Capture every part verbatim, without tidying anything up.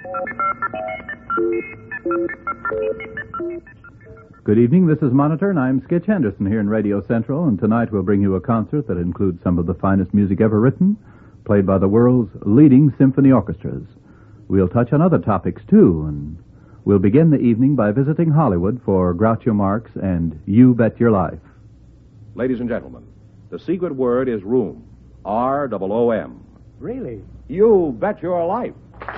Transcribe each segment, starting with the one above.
Good evening, this is Monitor, and I'm Skitch Henderson here in Radio Central, and tonight we'll bring you a concert that includes some of the finest music ever written, played by the world's leading symphony orchestras. We'll touch on other topics, too, and we'll begin the evening by visiting Hollywood for Groucho Marx and You Bet Your Life. Ladies and gentlemen, the secret word is room. R O O M. Really? You bet your life.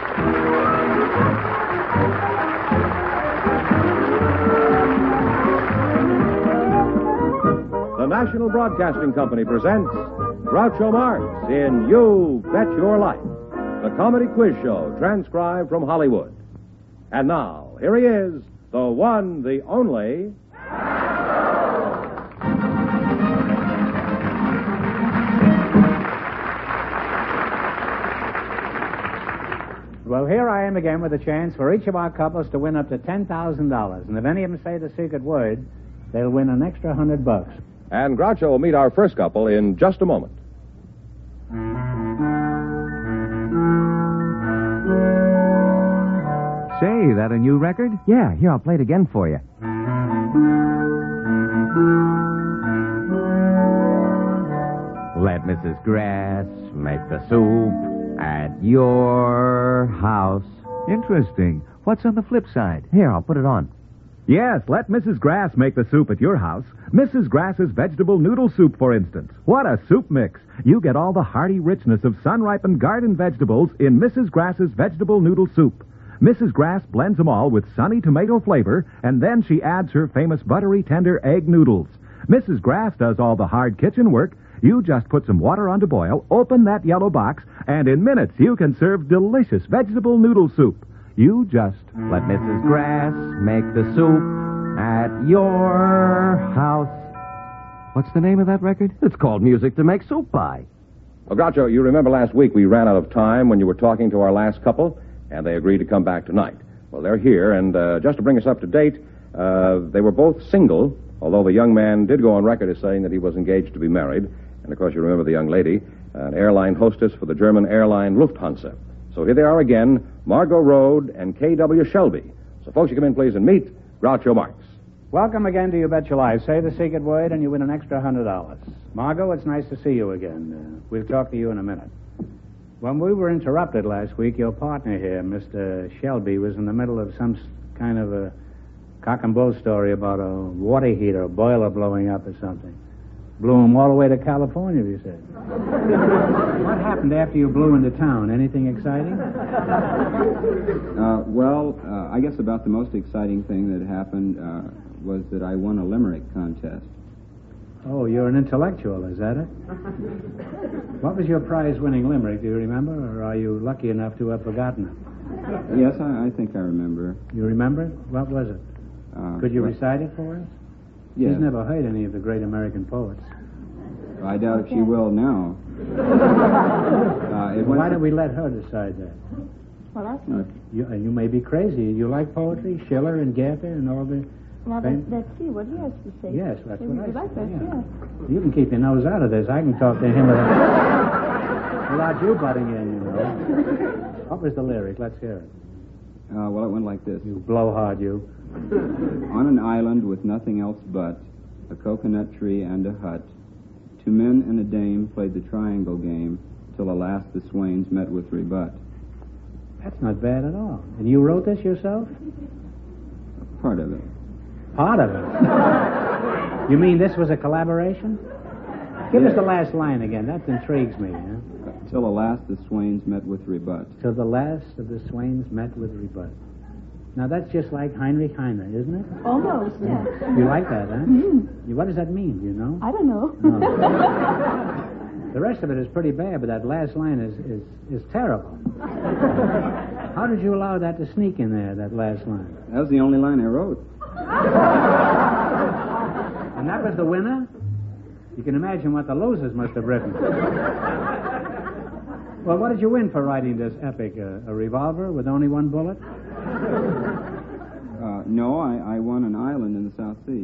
The National Broadcasting Company presents Groucho Marx in You Bet Your Life, the comedy quiz show transcribed from Hollywood. And now, here he is, the one, the only... Well, here I am again with a chance for each of our couples to win up to ten thousand dollars. And if any of them say the secret word, they'll win an extra hundred bucks. And Groucho will meet our first couple in just a moment. Say, that a new record? Yeah, here, I'll play it again for you. Let Missus Grass make the soup at your house. Interesting. What's on the flip side? Here, I'll put it on. Yes, let Missus Grass make the soup at your house. Missus Grass's vegetable noodle soup, for instance. What a soup mix. You get all the hearty richness of sun-ripened garden vegetables in Missus Grass's vegetable noodle soup. Missus Grass blends them all with sunny tomato flavor, and then she adds her famous buttery tender egg noodles. Missus Grass does all the hard kitchen work. You just put some water on to boil, open that yellow box, and in minutes you can serve delicious vegetable noodle soup. You just let Missus Grass make the soup at your house. What's the name of that record? It's called Music to Make Soup By. Well, Groucho, you remember last week we ran out of time when you were talking to our last couple, and they agreed to come back tonight. Well, they're here, and uh, just to bring us up to date, uh, they were both single, although the young man did go on record as saying that he was engaged to be married. And, of course, you remember the young lady, an airline hostess for the German airline Lufthansa. So here they are again, Margot Rode and K W Shelby. So, folks, you come in, please, and meet Groucho Marx. Welcome again to You Bet Your Life. Say the secret word and you win an extra hundred dollars. Margot, it's nice to see you again. Uh, we'll talk to you in a minute. When we were interrupted last week, your partner here, Mister Shelby, was in the middle of some kind of a cock and bull story about a water heater, a boiler blowing up or something. Blew him all the way to California, you said. What happened after you blew into town? Anything exciting? Uh, well, uh, I guess about the most exciting thing that happened uh, was that I won a limerick contest. Oh, you're an intellectual, is that it? What was your prize-winning limerick? Do you remember, or are you lucky enough to have forgotten it? Yes, I, I think I remember. You remember it? What was it? Uh, Could you well, recite it for us? Yes. She's never heard any of the great American poets. I doubt if she will now. uh, it Why went don't we let her decide that? Well, that's Uh, You, uh, you may be crazy. You like poetry? Schiller and Goethe and all the... Now, Fame? let's, let's see what he has to say. Yes, that's See what I you like said, this, yeah. yes. You can keep your nose out of this. I can talk to him without, without you butting in, you know. What was the lyric? Let's hear it. uh, well, it went like this. You blowhard, you. On an island with nothing else but a coconut tree and a hut, two men and a dame played the triangle game till alas the swains met with rebut. That's not bad at all. And you wrote this yourself? Part of it. Part of it. You mean this was a collaboration? Give us the last line again. That intrigues me. Huh? Till alas the swains met with rebut. Till the last of the swains met with rebut. Now, that's just like Heinrich Heine, isn't it? Almost, yes. You like that, huh? Mm-hmm. What does that mean, do you know? I don't know. No. The rest of it is pretty bad, but that last line is, is, is terrible. How did you allow that to sneak in there, that last line? That was the only line I wrote. And that was the winner? You can imagine what the losers must have written. Well, what did you win for writing this epic? Uh, a revolver with only one bullet? Uh, no, I, I won an island in the South Sea.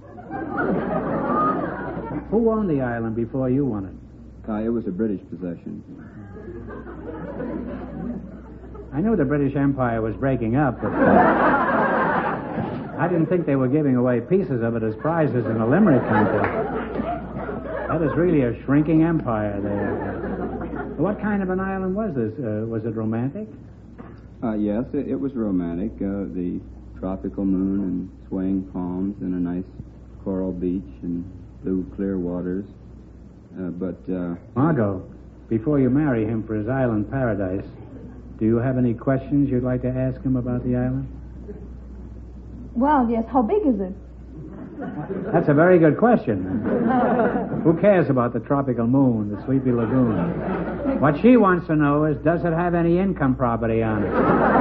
Who owned the island before you won it? Uh, it was a British possession. I knew the British Empire was breaking up, but I didn't think they were giving away pieces of it as prizes in a limerick contest. That is really a shrinking empire there. What kind of an island was this? Uh, was it romantic? Uh, yes, it, it was romantic. Uh, the tropical moon and swaying palms and a nice coral beach and blue clear waters. Uh, but, uh... Margot, before you marry him for his island paradise, do you have any questions you'd like to ask him about the island? Well, yes. How big is it? That's a very good question. Who cares about the tropical moon, the sleepy lagoon? What she wants to know is, does it have any income property on it?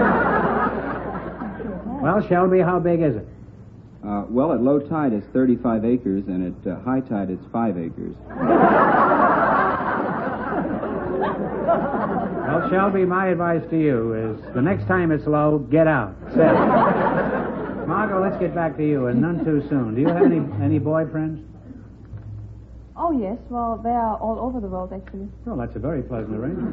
Well, Shelby, how big is it? Uh, well, at low tide it's thirty-five acres, and at uh, high tide it's five acres. Well, Shelby, my advice to you is, the next time it's low, get out. Set. Margot, let's get back to you, and none too soon. Do you have any any boyfriends? Oh, yes. Well, they are all over the world, actually. Well, that's a very pleasant arrangement.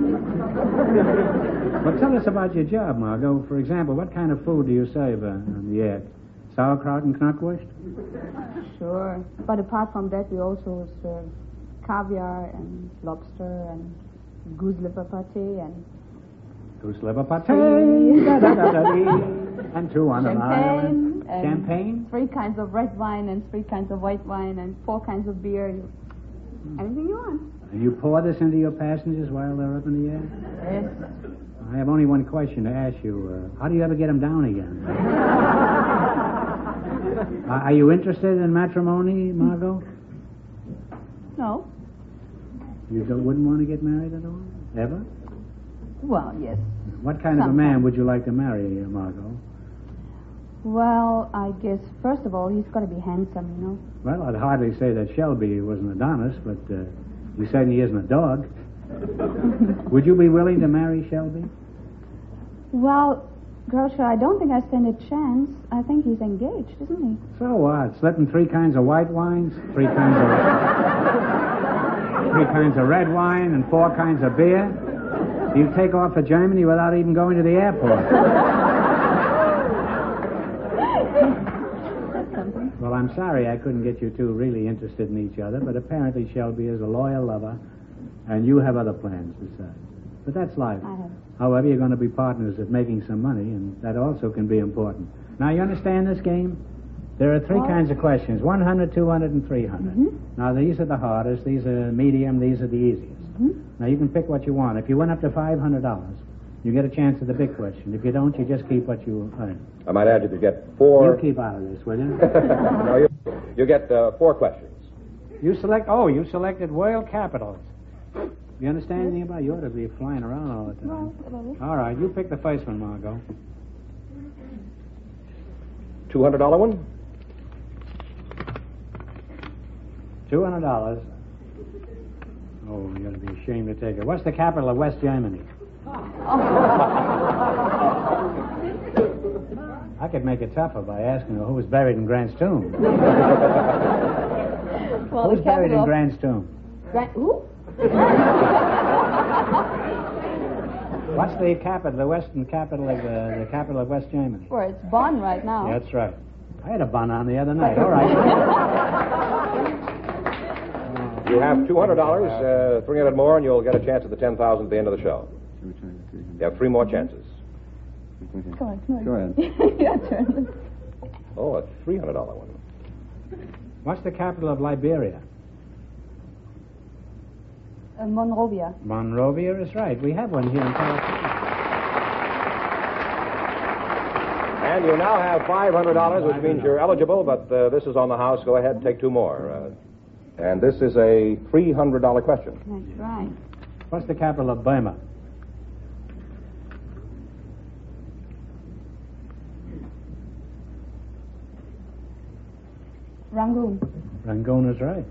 Well, tell us about your job, Margot. For example, what kind of food do you serve uh, on the air? Sauerkraut and knackwurst? Sure. But apart from that, we also serve caviar and lobster and goose liver pate and... Goose liver pate. da, da, da, da, and two on an island. Champagne. Champagne? Three kinds of red wine and three kinds of white wine and four kinds of beer. You, anything you want. And you pour this into your passengers while they're up in the air? Yes. I have only one question to ask you. Uh, how do you ever get them down again? uh, are you interested in matrimony, Margot? No. You don't, wouldn't want to get married at all? Ever? Well, yes. What kind of a man would you like to marry, uh, Margot? Well, I guess, first of all, he's got to be handsome, you know. Well, I'd hardly say that Shelby was an Adonis, but uh, he certainly isn't a dog. Would you be willing to marry Shelby? Well, Grocer, I don't think I stand a chance. I think he's engaged, isn't he? So what? Slipping three kinds of white wines, three kinds of three kinds of red wine, and four kinds of beer? You take off for Germany without even going to the airport. Well, I'm sorry I couldn't get you two really interested in each other, but apparently Shelby is a loyal lover, and you have other plans besides. But that's life. I have. However, you're going to be partners at making some money, and that also can be important. Now, you understand this game? There are three Well, kinds of questions, one hundred, two hundred, and three hundred. Mm-hmm. Now, these are the hardest, these are medium, these are the easiest. Mm-hmm. Now, you can pick what you want. If you went up to five hundred dollars, you get a chance at the big question. If you don't, you just keep what you earn. I might add you could get four... You keep out of this, will you? no, you, you get uh, four questions. You select... Oh, you selected world capitals. You understand anything about it? You ought to be flying around all the time. Well, a little. All right, you pick the first one, Margot. two hundred dollars one? two hundred dollars. Oh, you're going to be ashamed to take it. What's the capital of West Germany? I could make it tougher by asking her who was buried in Grant's tomb. Well, Who's the buried in capital of- Grant's tomb? Grant, who? What's the capital, the western capital of the, the capital of West Germany? Well, it's Bonn right now. That's right. I had a bun on the other night. All right. You have two hundred dollars, uh, three hundred more, and you'll get a chance at the ten thousand at the end of the show. You have three more chances. Go on, come on. Go ahead. Your turn. Oh, a three hundred dollars one. What's the capital of Liberia? Uh, Monrovia. Monrovia is right. We have one here in California. And you now have five hundred dollars, which means you're eligible, but uh, this is on the house. Go ahead, take two more. Uh, and this is a three hundred dollars question. That's right. What's the capital of Burma? Rangoon. Rangoon is right.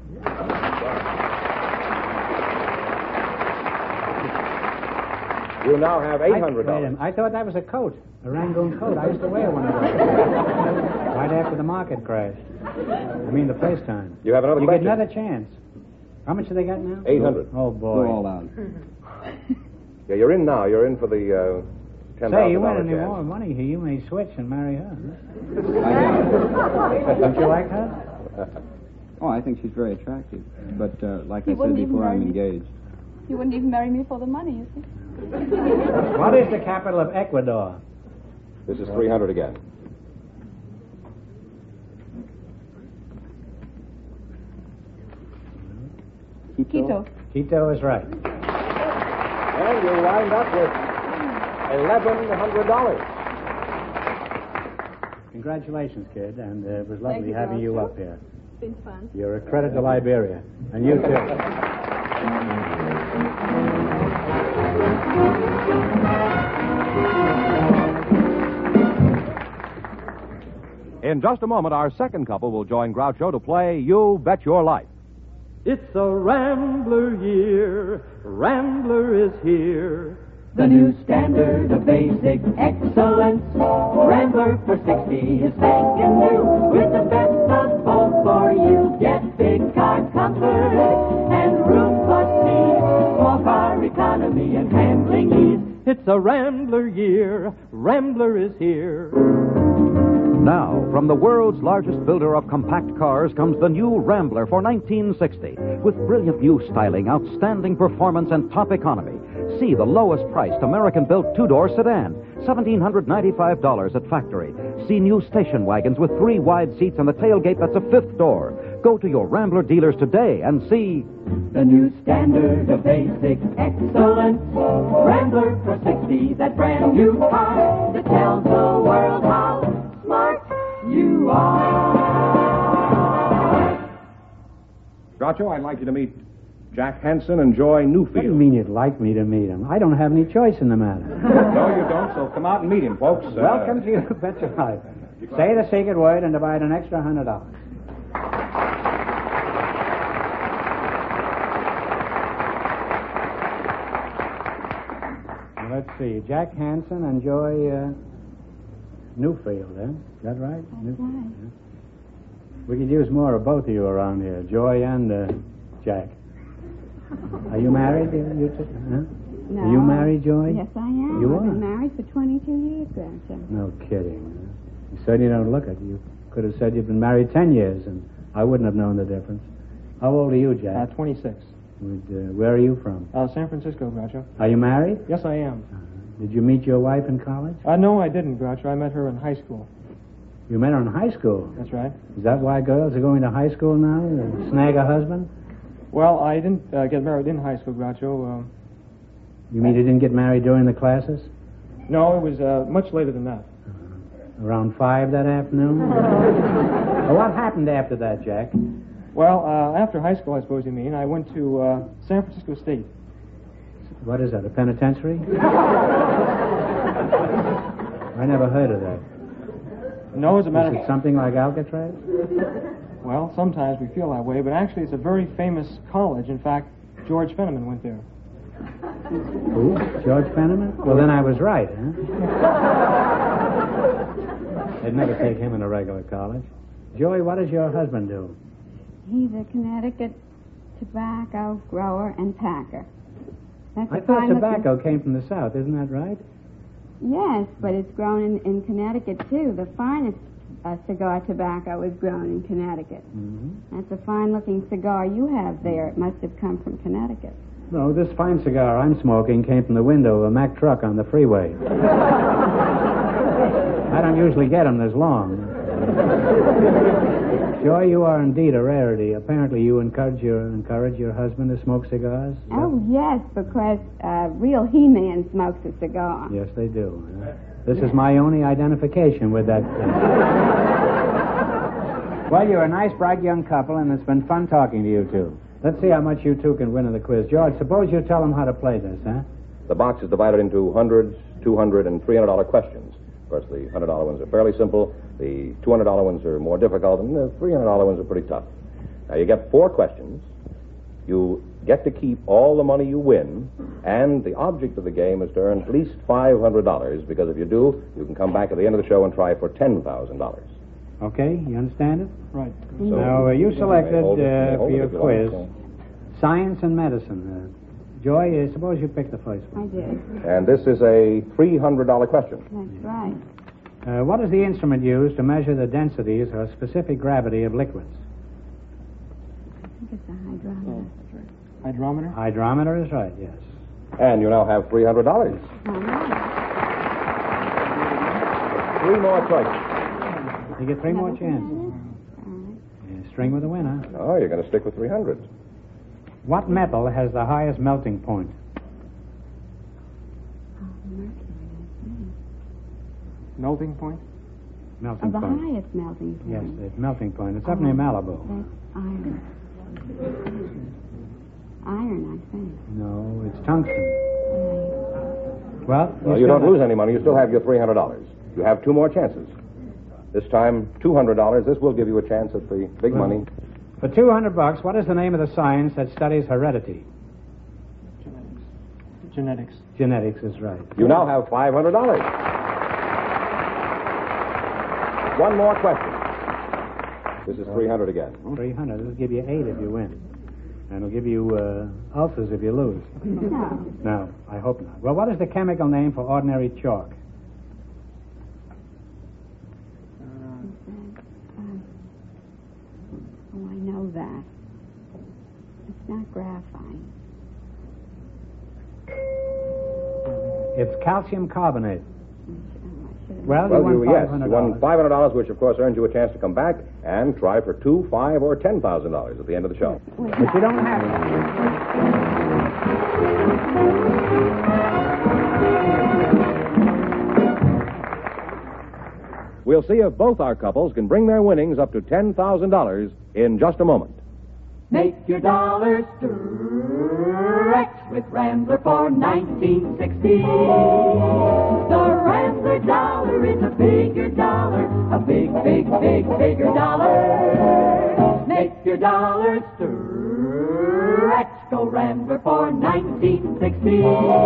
You now have eight hundred I, wait a dollars. minute. I thought that was a coat, a Rangoon coat. I used to wear one of those. Right after the market crashed. I mean, the first time. You have another You question. get another chance. How much do they got now? eight hundred. Oh, boy. Go all out. Yeah, you're in now. You're in for the uh, ten thousand Say, you dollar win any chance. more money here, you may switch and marry her. I doubt Don't you like her? Oh, I think she's very attractive. But uh, like He I said wouldn't even before, I'm marry me. engaged. You wouldn't even marry me for the money, you see. What is the capital of Ecuador? This is three hundred again. Quito. Quito is right. And you wind up with eleven hundred dollars. Congratulations, kid, and uh, it was Thank lovely you, having you Groucho. up here. It's been fun. You're a credit to Liberia, and you too. In just a moment, our second couple will join Groucho to play You Bet Your Life. It's a Rambler year. Rambler is here. The new standard of basic excellence. Rambler for sixty is spanking new. With the best of both for you. Get big car comfort and room plus speed. Small car economy and handling ease. It's a Rambler year. Rambler is here. Now, from the world's largest builder of compact cars comes the new Rambler for nineteen sixty. With brilliant new styling, outstanding performance, and top economy. See the lowest priced American-built two-door sedan, one thousand seven hundred ninety-five dollars at factory. See new station wagons with three wide seats and the tailgate that's a fifth door. Go to your Rambler dealers today and see the new standard of basic excellence. Rambler for sixty, that brand new car that tells the world how smart you are. Groucho, I'd like you to meet Jack Hansen and Joy Newfield. What do you mean you'd like me to meet him? I don't have any choice in the matter. No, you don't, so come out and meet him, folks. Uh, Welcome to You Bet Your Life. Say the secret word and divide an extra hundred dollars. Now, let's see. Jack Hansen and Joy uh, Newfield, eh? Is that right? That's New- right. yeah. We could use more of both of you around here, Joy and uh, Jack. Are you married, you you two? Huh? No. Are you married, Joy? Yes, I am. You I've been are? married for twenty-two years, Groucho. No kidding. You certainly don't look it. You could have said you'd been married ten years, and I wouldn't have known the difference. How old are you, Jack? Uh, twenty-six. Would, uh, where are you from? Uh, San Francisco, Groucho. Are you married? Yes, I am. Did you meet your wife in college? Uh, no, I didn't, Groucho. I met her in high school. You met her in high school. That's right. Is that why girls are going to high school now? To snag a husband? Well, I didn't uh, get married in high school, Groucho. Um, You mean you didn't get married during the classes? no, it was uh, much later than that. Around five that afternoon? Well, what happened after that, Jack? Well, uh, after high school, I suppose you mean, I went to uh, San Francisco State. What is that, a penitentiary? I never heard of that. No, as a matter Is of it something like Alcatraz? Well, sometimes we feel that way, but actually it's a very famous college. In fact, George Fenneman went there. Who? George Fenneman? Well, then I was right, huh? They'd never take him in a regular college. Joey, what does your husband do? He's a Connecticut tobacco grower and packer. That's I a thought fine tobacco looking- came from the South, isn't that right? Yes, but it's grown in, in Connecticut, too. The finest uh, cigar tobacco is grown in Connecticut. Mm-hmm. That's a fine-looking cigar you have there. It must have come from Connecticut. No, this fine cigar I'm smoking came from the window of a Mack truck on the freeway. I don't usually get them this long. Joy, you are indeed a rarity. Apparently you encourage your, encourage your husband to smoke cigars? Oh, yes, because uh, real He-Man smokes a cigar. Yes, they do. Uh, this is my only identification with that thing. Well, you're a nice, bright young couple, and it's been fun talking to you two. Let's see how much you two can win in the quiz. George, suppose you tell them how to play this, huh? The box is divided into hundreds, two hundred, and three hundred dollar questions. Of course, the one hundred dollar ones are fairly simple. The two hundred dollar ones are more difficult, and the three hundred dollar ones are pretty tough. Now, you get four questions. You get to keep all the money you win, and the object of the game is to earn at least five hundred dollars, because if you do, you can come back at the end of the show and try for ten thousand dollars. Okay, you understand it? Right. So, now, uh, you selected hold it, uh, hold for it your if you quiz like. science and medicine. Uh, Joy, uh, suppose you pick the first one. I did. And this is a three hundred dollars question. That's right. Uh, what is the instrument used to measure the densities or specific gravity of liquids? I think it's a hydrometer. Oh, that's right. Hydrometer? Hydrometer is right, yes. And you now have three hundred dollars. All right. Three more choices. You get three more Another chances. one? All right. Yeah, string with a winner. Oh, you're going to stick with three hundred. What metal has the highest melting point? Oh, mercury, I think. Melting point? Melting Oh, the point. highest melting point. Yes, the melting point. It's up near Malibu. That's iron. Iron, I think. No, it's tungsten. Right. Well, Well, you still don't have- lose any money. You still have your three hundred dollars. You have two more chances. This time, two hundred dollars. This will give you a chance at the big Well- money. For two hundred bucks, what is the name of the science that studies heredity? Genetics. Genetics. Genetics is right. You now have five hundred dollars. One more question. This is three hundred again. three hundred. This will give you eight if you win. And it'll give you uh, ulcers if you lose. No. No, I hope not. Well, what is the chemical name for ordinary chalk? Um, oh, I know that. It's not graphite. It's calcium carbonate. Oh, I should have. Well, Well, you won you, yes, five hundred you dollars. won five hundred dollars, which of course earns you a chance to come back and try for two, five, or ten thousand dollars at the end of the show. But you don't have to. We'll see if both our couples can bring their winnings up to ten thousand dollars in just a moment. Make your dollars stretch with Rambler for nineteen sixty. The Rambler dollar is a bigger dollar, a big, big, big, bigger dollar. Make your dollars stretch, go Rambler for nineteen sixty.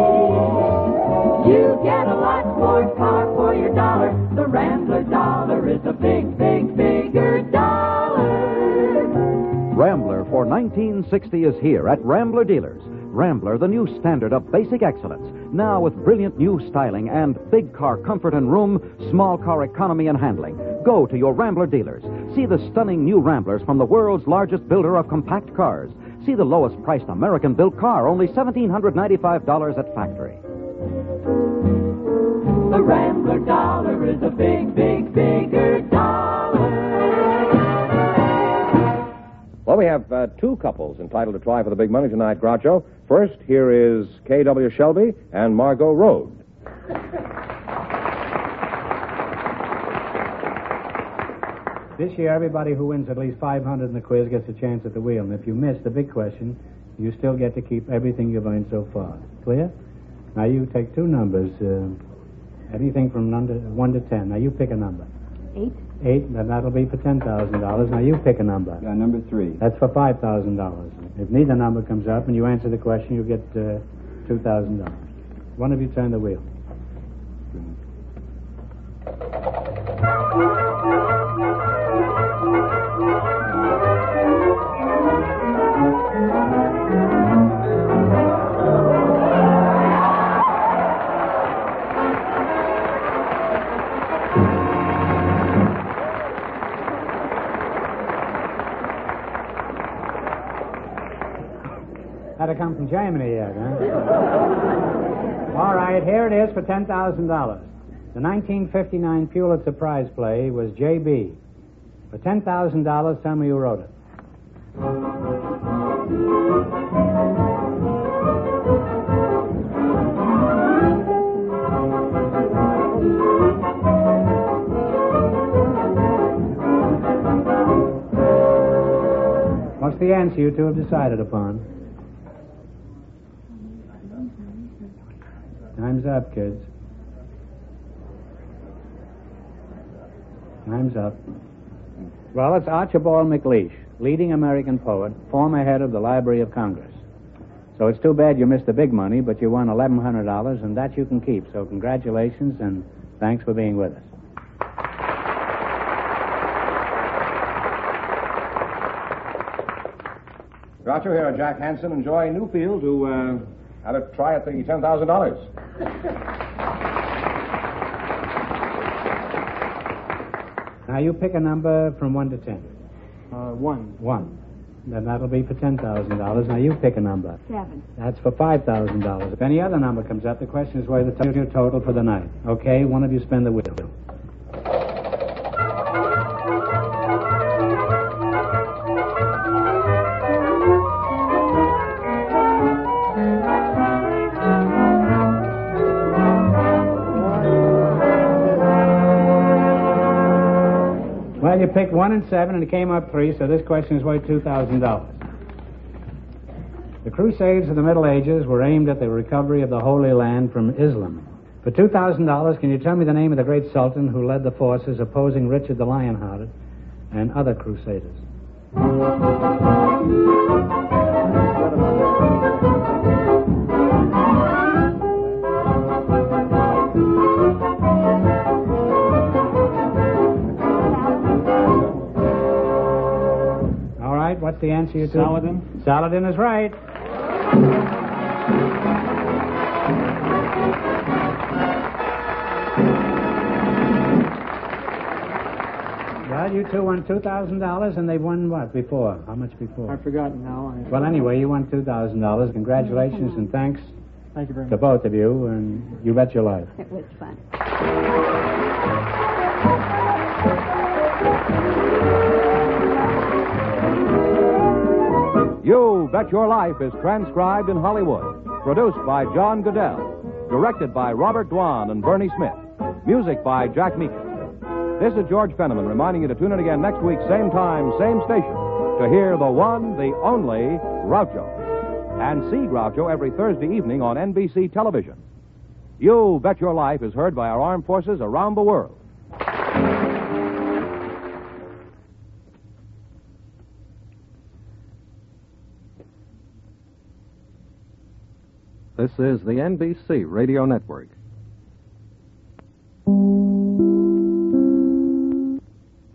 You get a lot more car for your dollar. The Rambler dollar is a big, big, bigger dollar. Rambler for nineteen sixty is here at Rambler Dealers. Rambler, the new standard of basic excellence, now with brilliant new styling and big car comfort and room, small car economy and handling. Go to your Rambler dealers. See the stunning new Ramblers from the world's largest builder of compact cars. See the lowest priced American-built car, only one thousand seven hundred ninety-five dollars at factory. The Rambler dollar is a big, big, bigger dollar. Well, we have uh, two couples entitled to try for the big money tonight, Groucho. First, here is K W Shelby and Margot Rode. This year, everybody who wins at least five hundred in the quiz gets a chance at the wheel. And if you miss the big question, you still get to keep everything you've earned so far. Clear? Now, you take two numbers, uh, anything from one to, one to ten. Now, you pick a number. Eight. Eight, then that'll be for ten thousand dollars. Now, you pick a number. Uh, number three. That's for five thousand dollars. If neither number comes up and you answer the question, you get uh, two thousand dollars. One of you turn the wheel. Had to come from Germany yet, huh? All right, here it is for ten thousand dollars. The nineteen fifty-nine Pulitzer Prize play was J B. For ten thousand dollars, tell me who wrote it. What's the answer you two have decided upon? Time's up, kids. Time's up. Well, it's Archibald MacLeish, leading American poet, former head of the Library of Congress. So it's too bad you missed the big money, but you won eleven hundred dollars, and that you can keep. So congratulations, and thanks for being with us. Groucho here, Jack Hansen and Joy Newfield, who uh, Have a try at the ten thousand dollars. Now you pick a number from one to ten. Uh, one. One. Then that'll be for ten thousand dollars. Now you pick a number. Seven. That's for five thousand dollars. If any other number comes up, the question is where the total total for the night. Okay, one of you spin the wheel. Well, you picked one and seven, and it came up three, so this question is worth two thousand dollars. The Crusades of the Middle Ages were aimed at the recovery of the Holy Land from Islam. For two thousand dollars, can you tell me the name of the great Sultan who led the forces opposing Richard the Lionhearted and other Crusaders? All right, what's the answer you two? Saladin. Saladin is right. Well, you two won two thousand dollars, and they won what before? How much before? I've forgotten now. I... Well, anyway, you won two thousand dollars. Congratulations and thanks Thank you very to much. both of you, and you bet your life. It was fun. You Bet Your Life is transcribed in Hollywood. Produced by John Goodell. Directed by Robert Dwan and Bernie Smith. Music by Jack Meekin. This is George Fenneman reminding you to tune in again next week, same time, same station, to hear the one, the only Groucho. And see Groucho every Thursday evening on N B C television. You Bet Your Life is heard by our armed forces around the world. This is the N B C Radio Network.